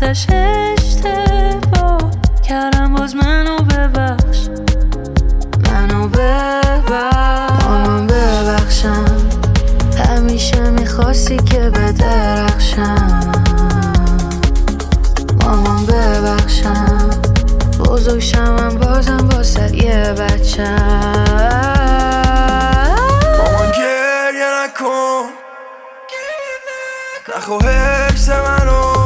ازش اشتباه کردم، باز منو ببخش، منو ببخش. مامان ببخشم، همیشه میخواستی که بدرخشم. مامان ببخشم، بزرگ شمم بازم واسه یه بچم. مامان گریه نکن، نخوا حفظ منو،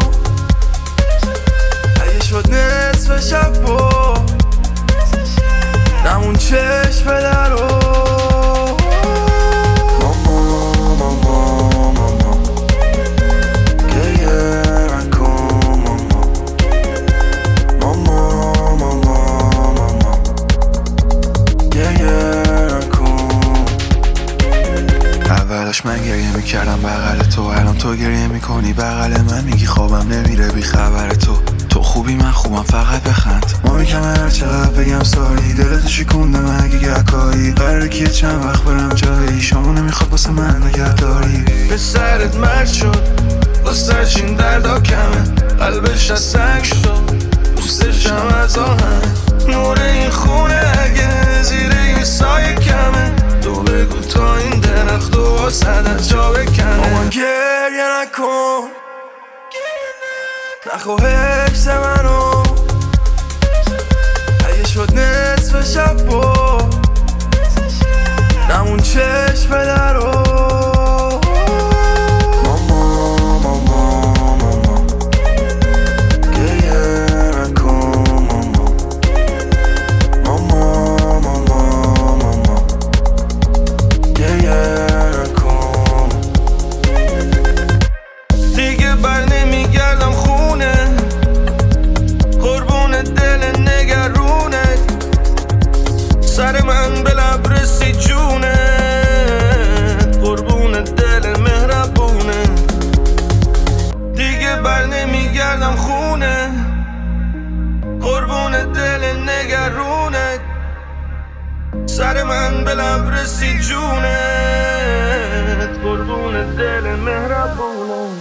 اگه شد نصف شب با نمون چشم درو. اولش من گریه میکردم بغل تو، الان تو گریه میکنی بغل من، میگی خوابم نمیره بی خبر تو خوبی من خوبم فقط بخند. ما میگم هر چقدر بگم ساری، دلتو شکوندم اگه گکایی، قراره که چند وقت برم جایی، شامو نمیخواد واسه من نگهداری. به سرت مرد شد، واسه چین دردا کمه، قلبش از سنگ شد، دوستشم از آهن. نور این خونه اگه زیر این سایه کمه، تو بگو تا این درخت و واسد از جا بکنه. مامان گریه نکن، نخوا حفظ منو، اگه شد نصف شب با نمون چشم درو. دیگه بر نمیگردم خونه، قربون دل نگرونت، سر من به لب رسید جونت، قربون دل مهربونه. دیگه بر نمیگردم خونه، قربون دل نگرونت، سر من به لب رسید جونت، قربون دل مهربونه.